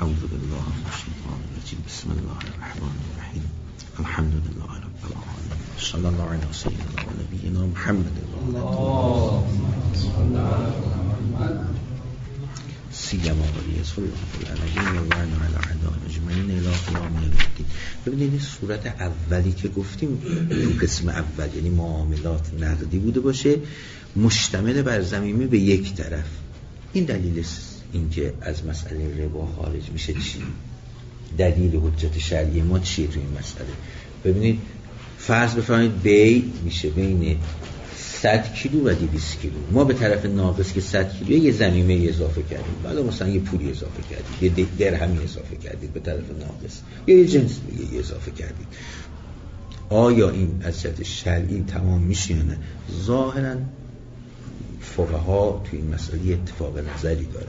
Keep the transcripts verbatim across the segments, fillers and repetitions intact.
اعوذ بالله من الشیطان الرجیم بسم الله الرحمن الرحیم الحمد لله رب العالمین صلی الله علی سیدنا و نبینا محمد سیما ولی صلی الله علیه و آله و اعداء اجمعین الی قیام الدین. ببینید این صورت اولی که گفتیم تو قسم اول یعنی معاملات نقدی بوده باشه مشتمل بر ضمیمه به یک طرف. این دلیل اینکه از مسئله ربا خارج میشه چی؟ دلیل حجت شرعی ما چیه تو این مسئله؟ ببینید فرض بفرمایید بی میشه بین صد کیلو و دویست کیلو. ما به طرف ناقص که صد کیلو یه ضمیمه اضافه کردیم، بعد مثلا یه پولی اضافه کردید، یه درهمی اضافه کردید به طرف ناقص، یا یه جنس دیگه اضافه کردید. آیا این از جهت شرعی تمام میشه یا نه؟ ظاهرا فقها تو این مسئله اتفاق نظری دارن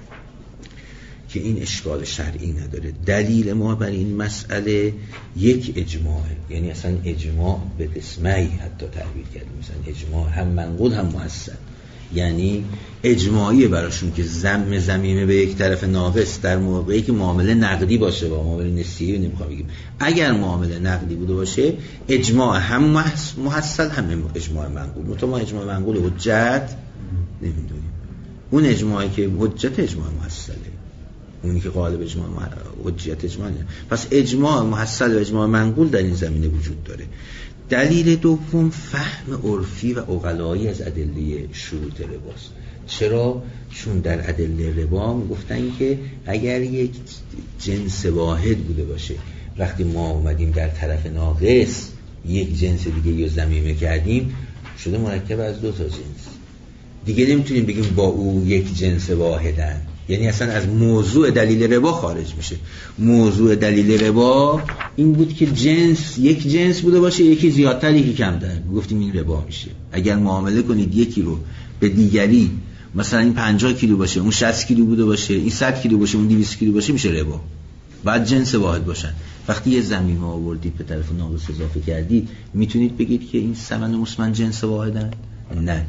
که این اشکال شرعی نداره. دلیل ما بر این مسئله یک اجماعه، یعنی اصلا اجماع به قسمه‌ای حتی تعبیر کردیم، مثلا اجماع هم منقول هم مؤثر، یعنی اجماعیه براشون که ضم ضمیمه به یک طرف ناقص در موقعی که معامله نقدی باشه. با معامله نسیه نمیخوام بگیم، اگر معامله نقدی بوده باشه اجماع هم محصل هم اجماع منقول. متو ما اجماع منقول حجت نمیدونیم، اون اجماعی که حجت اجماع محصله، اونی که غالب اجماع حجت اجماع نه. پس اجماع محصل و اجماع منقول در این زمینه وجود داره. دلیل دوم فهم عرفی و عقلایی از ادله شروط رباست. چرا؟ چون در ادله ربا گفتن که اگر یک جنس واحد بوده باشه، وقتی ما اومدیم در طرف ناقص یک جنس دیگه یا ضمیمه کردیم شده مرکب از دو تا جنس دیگه، نمیتونیم بگیم با او یک جنس واحدن، یعنی اصلا از موضوع دلیل ربا خارج میشه. موضوع دلیل ربا این بود که جنس یک جنس بوده باشه، یکی زیادتر یکی کمتر، گفتیم این ربا میشه. اگر معامله کنید یکی رو به دیگری، مثلا این پنجاه کیلو باشه اون شصت کیلو بوده باشه، این صد کیلو باشه اون دویست کیلو باشه، میشه ربا. بعد جنس واحد باشن. وقتی یه ضمیمه آوردید به طرف ناقص اضافه کردید، میتونید بگید که این ثمن و مسمن جنس واحدن؟ نه،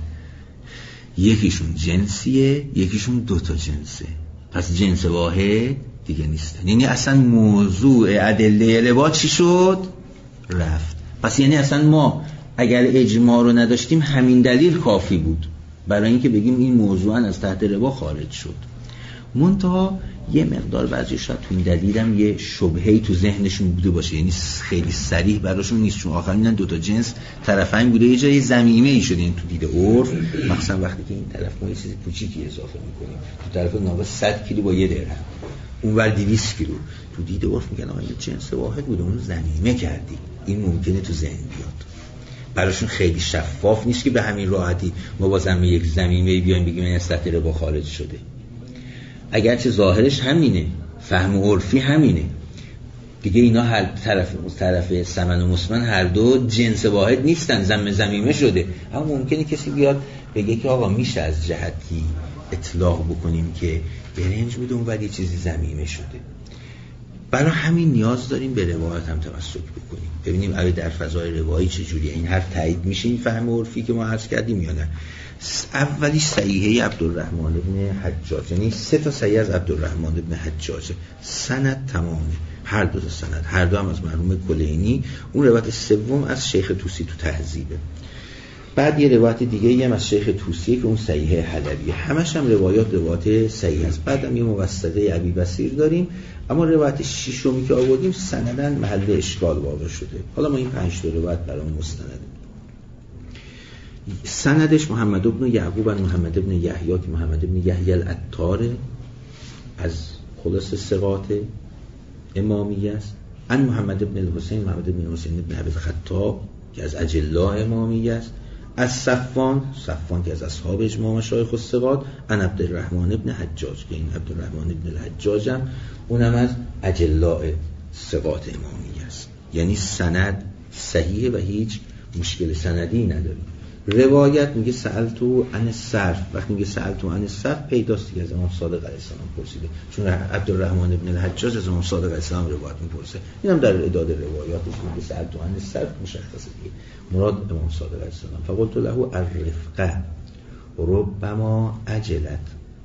یکیشون جنسیه یکیشون دوتا جنسه، پس جنس واحد دیگه نیستن. یعنی اصلا موضوع ادله ربا چی شد؟ رفت. پس یعنی اصلا ما اگر اجماع رو نداشتیم همین دلیل کافی بود برای اینکه بگیم این موضوعا از تحت ربا خارج شد. منتها یه مقدار بعضی شاید تو این دلیلم یه شبهه‌ای تو ذهنشون بوده باشه، یعنی خیلی صریح براشون نیست، چون آخر میدن دوتا جنس طرفین بوده، یه جایی ضمیمه‌ای شده. این تو دید عرف مثلا وقتی که این طرف ما یه چیز کوچیکی اضافه می‌کنیم، تو طرف ناقص صد کیلو با یه درهم، اونور دویست کیلو، تو دید عرف میگن آقا این جنس واحد بوده اون ضمیمه کردی. این ممکنه تو ذهن بیاد، براشون خیلی شفاف نیست که به همین راحتی ما با ضمیمه یک ضمیمه بیایم بگیم این از تحت ربا خارج شده. اگرچه ظاهرش همینه، فهم عرفی همینه دیگه، اینا هر طرف طرف ثمن و مسمن هر دو جنس واحد نیستن، ضم ضمیمه شده. اما ممکنه کسی بیاد بگه که آقا میشه از جهتی اطلاق بکنیم که برنج بوده اون ولی چیزی ضمیمه شده. برای همین نیاز داریم به روایت هم تمسک بکنیم، ببینیم آیا در فضای روایی چجوریه این حرف تایید میشه این فهم عرفی که ما عرض کردیم یا نه. اولیش صحیحه عبدالرحمن ابن حجاج، یعنی سه تا صحیح از عبدالرحمن ابن حجاج، سند تمامه، هر دو تا سند، هر دو هم از مرحوم کلینی. اون روایت سوم از شیخ طوسی تو تهذیبه. بعد یه روایت دیگه هم از شیخ طوسی که اون صحیح حلبیه. همش هم روایات روایت صحیح است. بعدم یه موثقه ابی بصیر داریم، اما روایت ششمی که آوردیم سنداً محل اشکال واقع شده. حالا ما این پنج تا روایت برام مستنده. سندش محمد ابن یعقوب بن محمد ابن یحیی که محمد ابن یحیی العطار از خلاص ثقات امامی است، ان محمد ابن الحسین محمد ابن حسین ابن ابی الخطاب که از اجلا امامی است، از صفوان صفوان که از اصحاب اجماع مشایخ الثقات، ان عبدالرحمن ابن حجاج که این عبدالرحمن ابن الحجاج هم اونم از اجلا ثقات امامی است. یعنی سند صحیحه و هیچ مشکل سندی نداره. روایت میگه سألتو عن الصرف، وقتی میگه سألتو عن الصرف پیداست که از امام صادق علیه السلام پرسیده، چون عبدالرحمن ابن الحجاج از امام صادق علیه السلام روایت میپرسه. اینم در اعداد روایاتش میگه سألتو عن الصرف مشخصه دیگه مراد امام صادق علیه السلام. فقلت له الرفقه ربما عجلت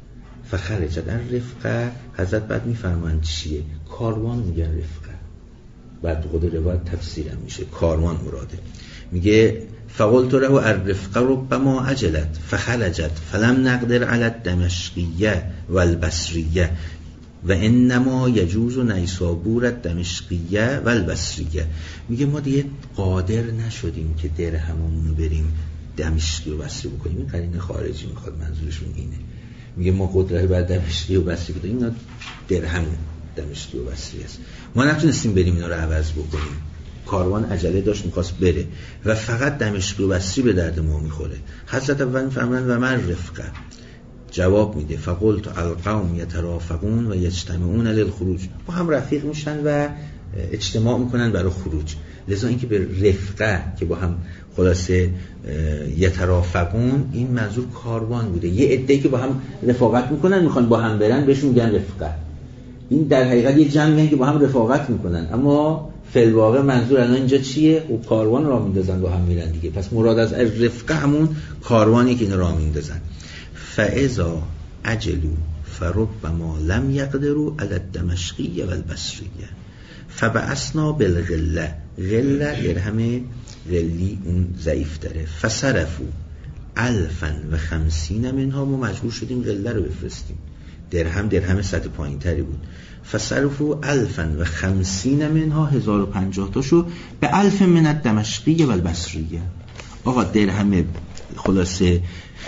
فخرجت ان رفقه. حضرت بعد میفرمایند چیه؟ کاروان میگن رفقه، بعد خود روایت تفسیرم میشه کاروان مراده. میگه فقلت له الرفقه ربما عجلت فخرجت فلم نقدر على الدمشقیه والبصریه و انما یجوز نیسابور الدمشقیه والبصریه. میگه ما دیگه قادر نشدیم که درهممون رو بریم دمشقی و بصری بکنیم. این قرینه خارجی میخواد، منظورشون اینه. میگه ما قدرت بر دمشقی و بصری بودیم، اینا درهم دمشقی و بصری است، ما نتونستیم بریم اینا رو عوض بکنیم. کاروان عجله داشت میخواست بره و فقط دمشقی و بصری به درد ما میخوره. حضرت اول میفرمایند و من رفقه. جواب میده فقلت القوم یترافقون و یجتمعون للخروج. با هم رفیق میشن و اجتماع میکنن برای خروج. لذا اینکه به رفقه که با هم خلاصه یترافقون، این منظور کاروان بوده. یه عده‌ای که با هم رفاقت میکنن میخوان با هم برن بهشون میگن رفقه. این در حقیقت یه جمعی که با هم رفاقت میکنن، اما فی الواقع منظور الان اینجا چیه؟ او کاروان راه میندازن با هم میرن دیگه. پس مراد از رفقه همون کاروانی که این راه میندازن. فاذا عجلوا فربما لم يقدروا على الدمشقی والبصریه فبعثنا بالغله. غله درهم غلی اون ضعیف داره. فصرفوا الفا و خمسین منها. ما مجبور شدیم غله رو بفرستیم. درهم درهم سطح پایین تری بود. فصرفوا الفا و خمسین منها. هزار و پنجاه تاشو به الف من الدمشقی والبصریه. آقا درهم خلاصه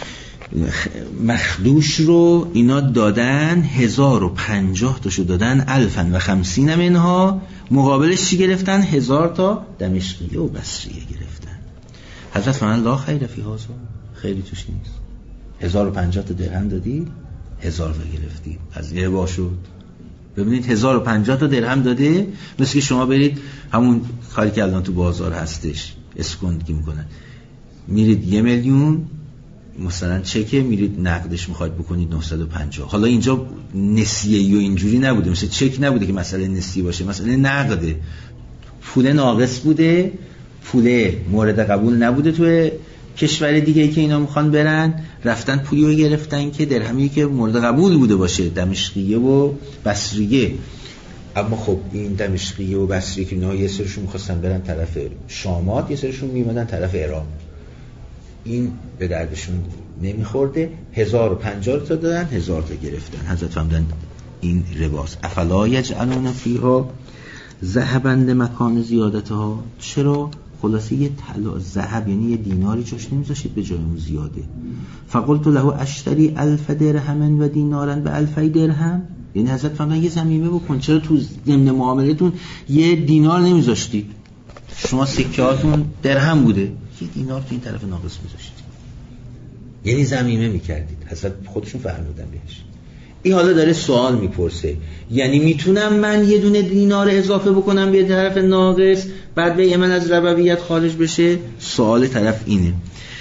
مخدوش رو اینا دادن، هزار و پنجاه تاشو دادن، الفن و خمسین منها. مقابلش چی گرفتن؟ هزار تا دمشقیه و بصریه گرفتن. حضرت فرمان لا خیر فی هذا، خیلی توش نیست. هزار و پنجاه تا درهم دادی، هزار تا گرفتی، از یه با شد. ببینید هزار و پنجاه تا درهم داده، مثل که شما برید همون کاری که الان تو بازار هستش اسکندگی میکنن، میرید یه میلیون مثلا چکه، میرید نقدش میخواید بکنید نهصد و پنجاه. حالا اینجا نسیه و اینجوری نبوده، مثل چک نبوده که مسئله نسیه باشه، مسئله نقده. پول ناقص بوده، پول مورد قبول نبوده تو کشور دیگه ای که اینا میخوان برن، رفتن پولی رو گرفتن که درهمی که مورد قبول بوده باشه، دمشقیه و بصریه. اما خب این دمشقیه و بصریه که اینا یه سرشون میخواستن برن طرف شامات، یه سرشون میمدن طرف عراق، این به دردشون نمیخورده. هزار و پنجاه تا دادن، هزار تا گرفتن. حضرت فرمودن این رباس افلا یجعلون فیها ذهبند مکان زیادتها. چرا؟ خلاصه یه طلا ذهب یعنی یه دیناری جاش نمیذاشید به جای اون زیاده. فقلت له اشتری الف درهم و دینارن به الفی درهم. یعنی حضرت فرمودن یه ضمیمه بکن، چرا تو ضمن معاملتون یه دینار نمیذاشتید؟ شما سکه‌هاتون درهم بوده، یه دینار تو این طرف ناقص میذاشتید، یعنی ضمیمه میکردید. حضرت خودشون فرمودن بهش. این حالا داره سوال میپرسه، یعنی میتونم من یه دونه دینار اضافه بکنم به طرف ناقص بعد به من از ربویت خارج بشه؟ سوال طرف اینه.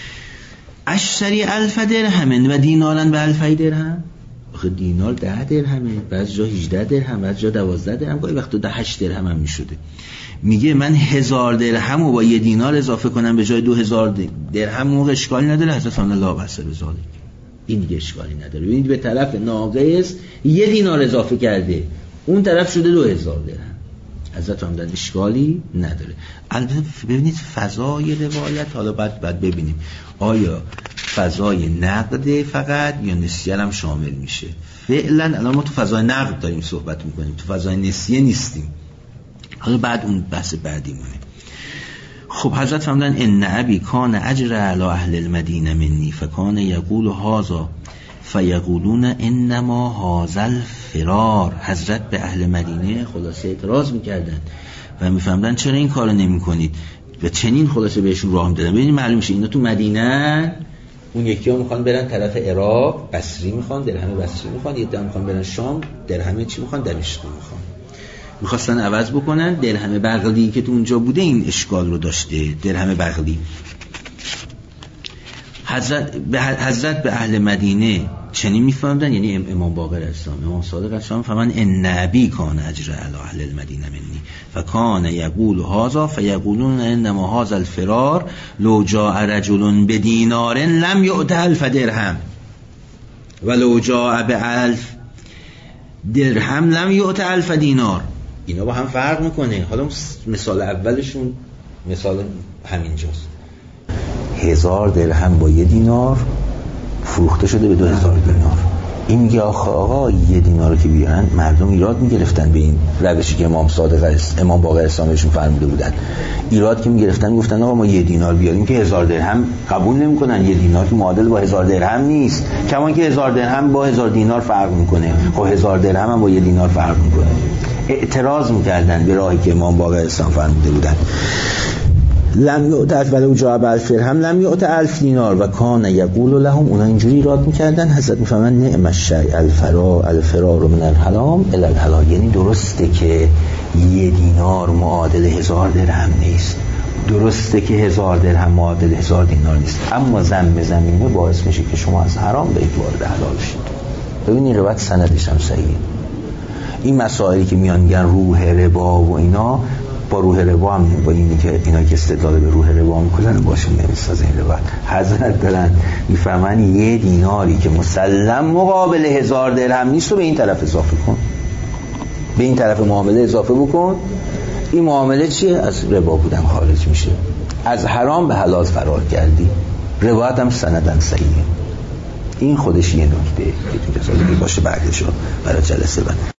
اشتری الف درهم و دینارن به الفی درهم. آخه دینار ده درهمه، بعضی جا هجده درهم، بعضی جا دوازده درهم، گاهی وقتا ده هشت درهم هم میشده. میگه من هزار درهم رو با یه دینار اضافه کنم به جای دو هزار درهم، موقع اشکالی نداره. حضرت فرمودن لا بأس بذالک، این دیگه اشکالی نداره. ببینید به طرف ناقص یه دینار اضافه کرده، اون طرف شده دو هزار درهم. حضرت فرمودن اشکالی نداره. البته ببینید فضای روایت، حالا بعد بعد ببینیم آیا فضای نقد فقط یا نسیه هم شامل میشه. فعلا الان ما تو فضای نقد داریم صحبت میکنیم، تو فضای نسیه نیستیم. حالا بعد اون بحث بعدی مونه. خب حضرت فرمودن ان ابی کان اجر علی اهل المدینه منی فکان یقول هذا فیقولون انما هذا الفرار. حضرت به اهل مدینه خلاصه اعتراض میکردن و میفهمدن چرا این کارو نمیکنید و چنین خلاصه بهشون راه میدادن. ببینید معلوم میشه اینا تو مدینه، اون یکی ها میخوان برن طرف عراق، بصری میخوان، درهم بصری میخوان، یه دم میخوان برن شام، درهم چی میخوان؟ دمشق میخوان. میخواستن عوض بکنن. درهم بغلی که تو اونجا بوده این اشکال رو داشته، درهم بغلی. حضرت به حضرت به اهل مدینه چنین میفهمدن، یعنی امام باقر اسلام، امام صادق اسلام فرمان ان نبی کان اجر علی اهل المدینه منی فکان یقول هذا فیقولون انما هذا الفرار لو جاء رجل بدینار لم یؤت الف درهم. ولو جاء بالف درهم لم یعط الف دینار. اینا با هم فرق میکنه. حالا مثال اولشون مثال همینجاست. هزار درهم با یه دینار فروخته شده به دو هزار دینار. این میگه آخه آقا یه دینار رو که بیارن مردم ایراد میگرفتن به این روشی که امام صادق امام باقر اسلامشون فرموده بودن. ایراد که میگرفتن گفتن آقا ما یه دینار بیاریم که هزار درهم قبول نمیکنن. یه دینار که معادل با هزار درهم نیست، کمان که هزار درهم با هزار دینار فرق میکنه. خب هزار درهم هم با یه دینار فرق میکنه. اعتراض میکردن به راهی که امام باقر اسلام فرموده بودن. لم یعط ولو جاء بالف درهم لم یعط الف دینار و کان یقول لهم. اونا اینجوری ایراد میکردن. حضرت میفهمن نعم الشیء الفرار الفرار من الحرام الی الحلال. یعنی درسته که یه دینار معادل هزار درهم نیست، درسته که هزار درهم معادل هزار دینار نیست، اما ضم زمینه باعث میشه که شما از حرام به وارد حلال شید. ببینید روایت سندش هم صحیحه. این مسائلی که میان میگن روح ربا و اینا، با روح ربا هم با اینی که اینا که استدلال به روح ربا میکنن باشون نمیسازه. این روایت حضرت دارن میفهمن یه دیناری که مسلم مقابل هزار درهم نیست رو به این طرف اضافه کن، به این طرف معامله اضافه بکن. این معامله چیه؟ از ربا بودن خارج میشه، از حرام به حلال فرار کردی. روایت هم سندن صحیحه. این خودش یه نکته که تو کتابی باشه بعدشو برای جلسه بعد.